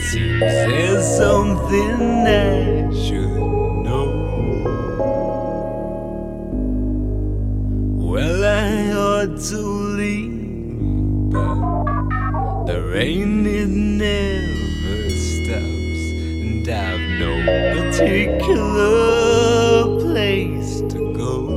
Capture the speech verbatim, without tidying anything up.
Seems there's something I should know. Well, I ought to leave, but the rain it never stops, and I've no particular place to go.